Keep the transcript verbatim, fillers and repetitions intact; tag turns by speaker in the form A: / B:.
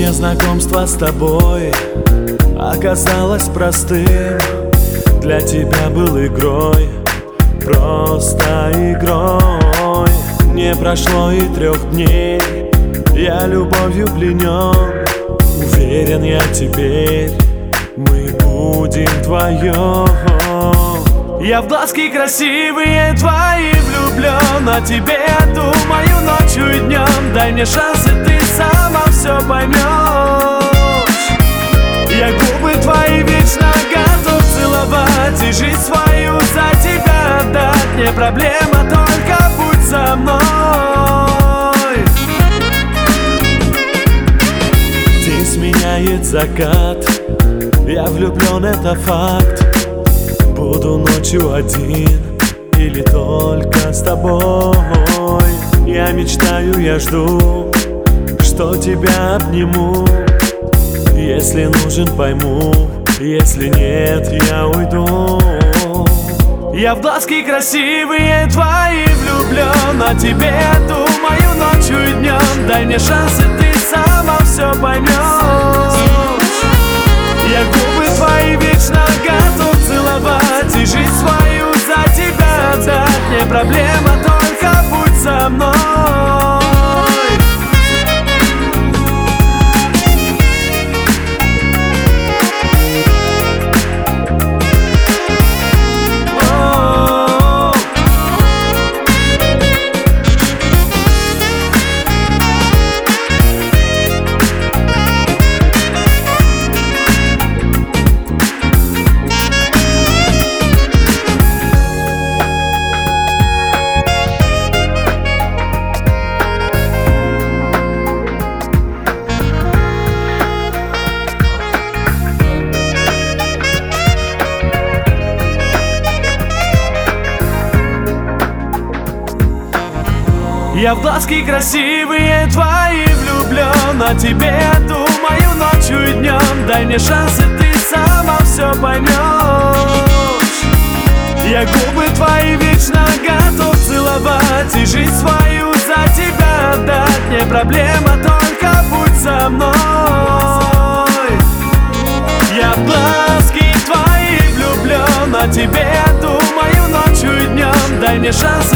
A: мне знакомство с тобой оказалось простым. Для тебя был игрой, просто игрой. Не прошло и трех дней, я любовью пленен. Уверен я теперь, мы будем вдвоем. Я в глазки красивые твои влюблен, о тебе думаю ночью и днем. Дай мне шанс, и ты сама все поймешь. Я губы твои вечно готов целовать и жизнь свою за тебя отдать. Не проблема, только будь со мной. День сменяет закат, я влюблен, это факт. Буду ночью один или только с тобой. Я мечтаю, я жду, что тебя обниму. Если нужен, пойму, если нет, я уйду. Я в глазки красивые твои влюблен, о тебе думаю ночью и днем. Дай мне шанс, и ты сама все поймешь. Я губы твои вечно готов целовать и жизнь свою за тебя отдать. Не проблема, только будь со мной. Я в глазки красивые твои влюблен, о тебе думаю ночью и днем. Дай мне шанс, и ты сама все поймешь. Я губы твои вечно готов целовать и жизнь свою за тебя отдать. Не проблема, только будь со мной. Я в глазки твои влюблен, о тебе думаю ночью и днем. Дай мне шанс,